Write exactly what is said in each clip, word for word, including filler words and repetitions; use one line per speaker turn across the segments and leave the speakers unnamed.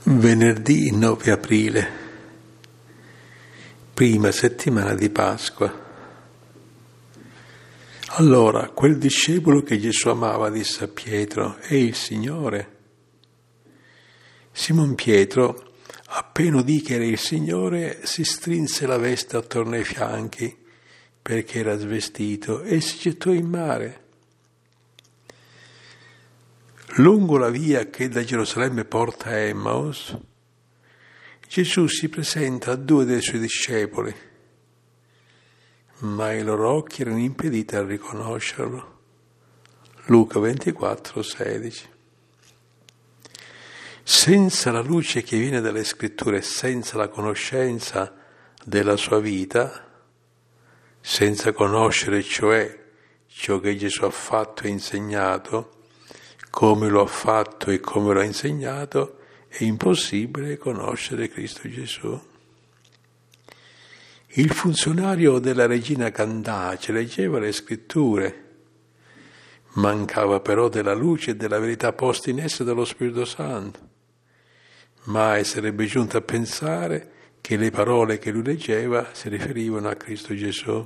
Venerdì nove aprile, prima settimana di Pasqua. Allora quel discepolo che Gesù amava disse a Pietro: «È il Signore». Simon Pietro, appena udì che era il Signore, si strinse la veste attorno ai fianchi perché era svestito e si gettò in mare. Lungo la via che da Gerusalemme porta a Emmaus, Gesù si presenta a due dei suoi discepoli, ma i loro occhi erano impediti a riconoscerlo. Luca ventiquattro sedici. Senza la luce che viene dalle Scritture, senza la conoscenza della sua vita, senza conoscere cioè ciò che Gesù ha fatto e insegnato, come lo ha fatto e come lo ha insegnato, è impossibile conoscere Cristo Gesù. Il funzionario della regina Candace leggeva le Scritture, mancava però della luce e della verità posta in esse dallo Spirito Santo. Mai sarebbe giunto a pensare che le parole che lui leggeva si riferivano a Cristo Gesù.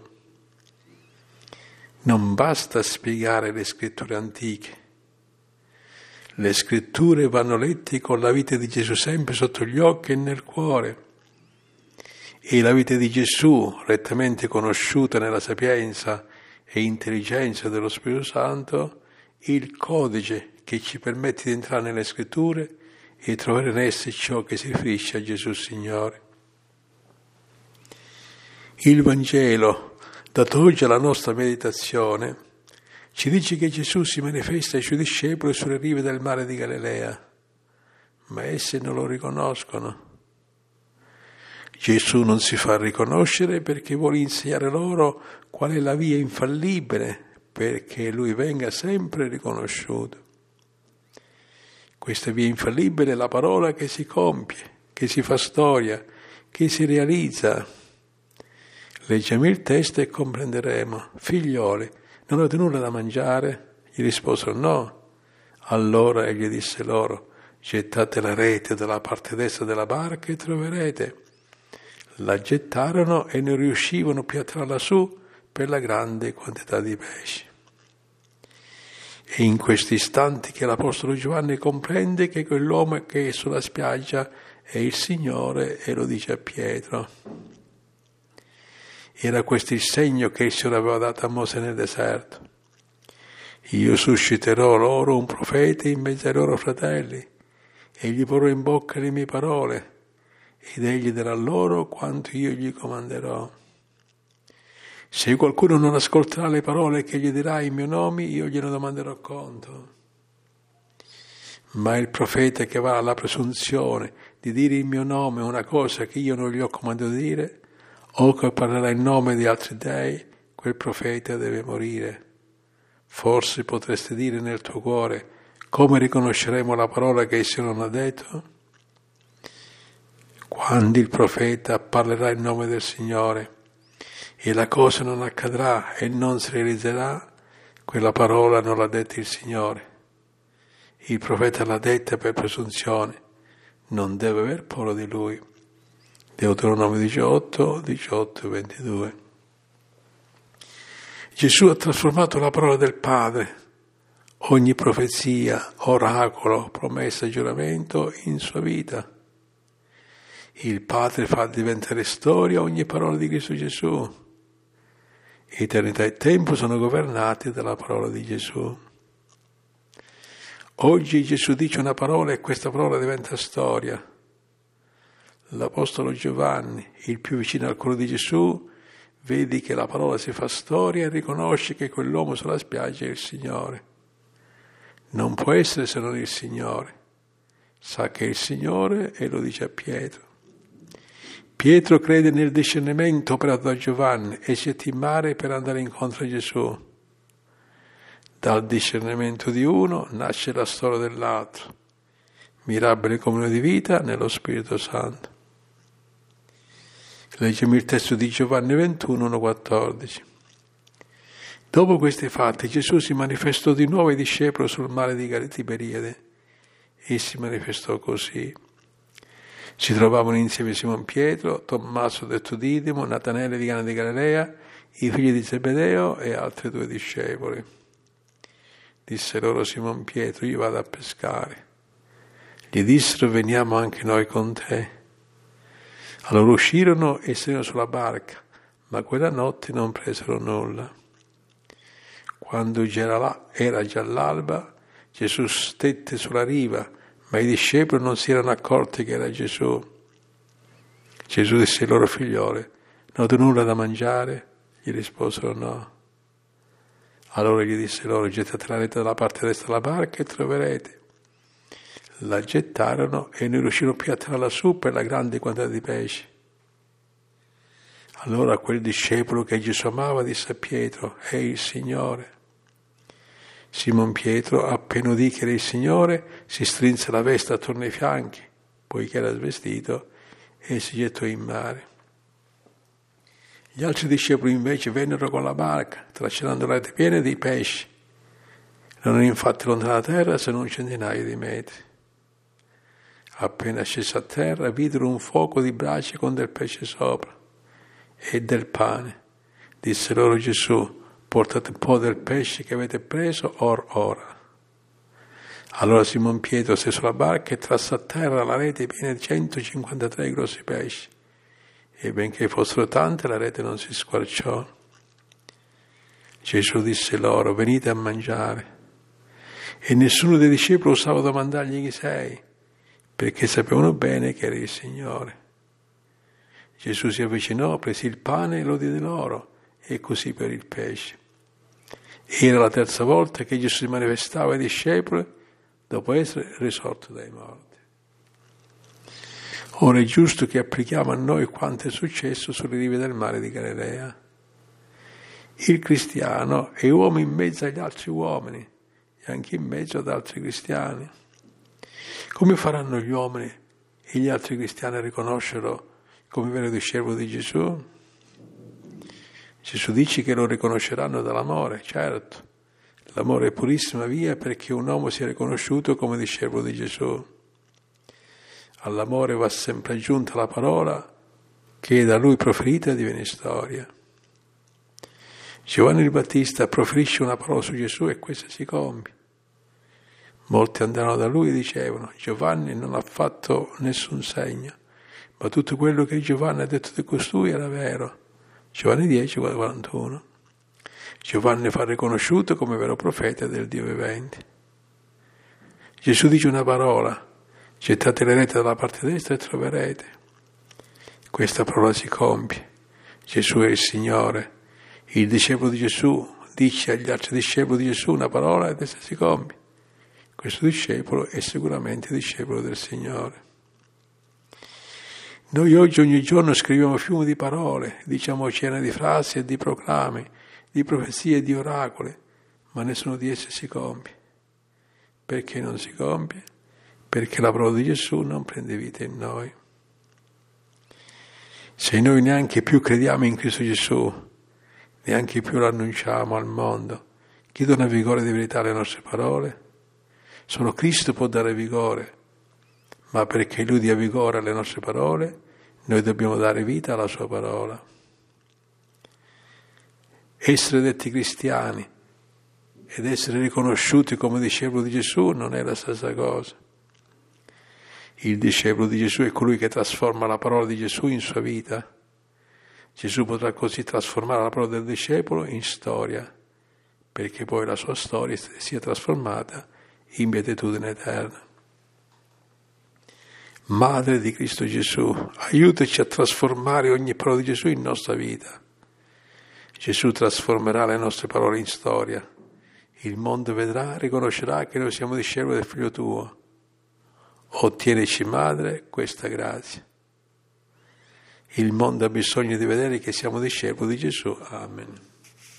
Non basta spiegare le Scritture antiche. Le Scritture vanno lette con la vita di Gesù sempre sotto gli occhi e nel cuore. E la vita di Gesù, rettamente conosciuta nella sapienza e intelligenza dello Spirito Santo, è il codice che ci permette di entrare nelle Scritture e trovare in esse ciò che si riferisce a Gesù Signore. Il Vangelo, dato oggi alla nostra meditazione, ci dice che Gesù si manifesta ai suoi discepoli sulle rive del mare di Galilea, ma essi non lo riconoscono. Gesù non si fa riconoscere perché vuole insegnare loro qual è la via infallibile perché Lui venga sempre riconosciuto. Questa via infallibile è la parola che si compie, che si fa storia, che si realizza. Leggiamo il testo e comprenderemo. Figlioli, non avete nulla da mangiare? Gli risposero no. Allora egli disse loro: gettate la rete dalla parte destra della barca e troverete. La gettarono e non riuscivano più a tirarla su per la grande quantità di pesci. E in questi istanti che l'Apostolo Giovanni comprende che quell'uomo che è sulla spiaggia è il Signore e lo dice a Pietro. Era questo il segno che il Signore aveva dato a Mosè nel deserto. Io susciterò loro un profeta in mezzo ai loro fratelli e gli porrò in bocca le mie parole ed egli darà loro quanto io gli comanderò. Se qualcuno non ascolterà le parole che gli dirà in mio nome, io gliene domanderò conto. Ma il profeta che va alla presunzione di dire in mio nome una cosa che io non gli ho comandato di dire, o che parlerà in nome di altri dei, quel profeta deve morire. Forse potresti dire nel tuo cuore: come riconosceremo la parola che esso non ha detto? Quando il profeta parlerà in nome del Signore e la cosa non accadrà e non si realizzerà, quella parola non l'ha detta il Signore. Il profeta l'ha detta per presunzione, non deve aver paura di lui. Deuteronomio diciotto, diciotto e ventidue. Gesù ha trasformato la parola del Padre, ogni profezia, oracolo, promessa e giuramento in sua vita. Il Padre fa diventare storia ogni parola di Cristo Gesù. Eternità e tempo sono governati dalla parola di Gesù. Oggi Gesù dice una parola e questa parola diventa storia. L'Apostolo Giovanni, il più vicino al cuore di Gesù, vedi che la parola si fa storia e riconosce che quell'uomo sulla spiaggia è il Signore. Non può essere se non il Signore. Sa che è il Signore e lo dice a Pietro. Pietro crede nel discernimento operato da Giovanni e si getta in mare per andare incontro a Gesù. Dal discernimento di uno nasce la storia dell'altro. Mirabile comunione di vita nello Spirito Santo. Leggiamo il testo di Giovanni ventuno, uno quattordici. Dopo questi fatti Gesù si manifestò di nuovo ai discepoli sul mare di Tiberiade e si manifestò così. Si trovavano insieme Simon Pietro, Tommaso detto Didimo, Natanele di Cana di Galilea, i figli di Zebedeo e altri due discepoli. Disse loro Simon Pietro: io vado a pescare. Gli dissero: veniamo anche noi con te. Allora uscirono e salirono sulla barca, ma quella notte non presero nulla. Quando era già l'alba, Gesù stette sulla riva, ma i discepoli non si erano accorti che era Gesù. Gesù disse ai loro: figlioli, non avete nulla da mangiare? Gli risposero: no. Allora gli disse loro: gettate la rete dalla parte destra della barca e troverete. La gettarono e non riuscirono più a tirarla su per la grande quantità di pesci. Allora quel discepolo che Gesù amava disse a Pietro: è il Signore. Simon Pietro, appena udì che era il Signore, si strinse la veste attorno ai fianchi, poiché era svestito, e si gettò in mare. Gli altri discepoli invece vennero con la barca, trascinando la rete piena di pesci. Non erano infatti lontano da terra se non un centinaio di metri. Appena scesi a terra, videro un fuoco di brace con del pesce sopra e del pane. Disse loro Gesù: portate un po' del pesce che avete preso or ora. Allora Simon Pietro si sulla barca e trasse a terra la rete piena di centocinquantatré grossi pesci. E benché fossero tante, la rete non si squarciò. Gesù disse loro: venite a mangiare. E nessuno dei discepoli osava domandargli chi sei, perché sapevano bene che era il Signore. Gesù si avvicinò, prese il pane e lo diede loro, e così per il pesce. Era la terza volta che Gesù si manifestava ai discepoli dopo essere risorto dai morti. Ora è giusto che applichiamo a noi quanto è successo sulle rive del mare di Galilea. Il cristiano è uomo in mezzo agli altri uomini e anche in mezzo ad altri cristiani. Come faranno gli uomini e gli altri cristiani a riconoscerlo come vero discepolo di Gesù? Gesù dice che lo riconosceranno dall'amore, certo. L'amore è purissima via perché un uomo sia riconosciuto come discepolo di Gesù. All'amore va sempre aggiunta la parola che da lui proferita diviene storia. Giovanni il Battista proferisce una parola su Gesù e questa si compie. Molti andarono da lui e dicevano: Giovanni non ha fatto nessun segno, ma tutto quello che Giovanni ha detto di costui era vero. Giovanni dieci, quarantuno. Giovanni fa riconosciuto come vero profeta del Dio vivente. Gesù dice una parola: gettate le reti dalla parte destra e troverete. Questa parola si compie. Gesù è il Signore. Il discepolo di Gesù dice agli altri discepoli di Gesù una parola ed essa si compie. Questo discepolo è sicuramente discepolo del Signore. Noi oggi ogni giorno scriviamo fiumi di parole, diciamo cene di frasi e di proclami, di profezie e di oracoli, ma nessuno di esse si compie. Perché non si compie? Perché la parola di Gesù non prende vita in noi. Se noi neanche più crediamo in Cristo Gesù, neanche più lo annunciamo al mondo, chi dona vigore di verità alle nostre parole? Solo Cristo può dare vigore, ma perché Lui dia vigore alle nostre parole, noi dobbiamo dare vita alla Sua parola. Essere detti cristiani ed essere riconosciuti come discepoli di Gesù non è la stessa cosa. Il discepolo di Gesù è colui che trasforma la parola di Gesù in sua vita. Gesù potrà così trasformare la parola del discepolo in storia, perché poi la sua storia sia trasformata in beatitudine eterna. Madre di Cristo Gesù, aiutaci a trasformare ogni parola di Gesù in nostra vita. Gesù trasformerà le nostre parole in storia. Il mondo vedrà, riconoscerà che noi siamo discepoli del Figlio tuo. Ottienici, Madre, questa grazia. Il mondo ha bisogno di vedere che siamo discepoli di Gesù. Amen.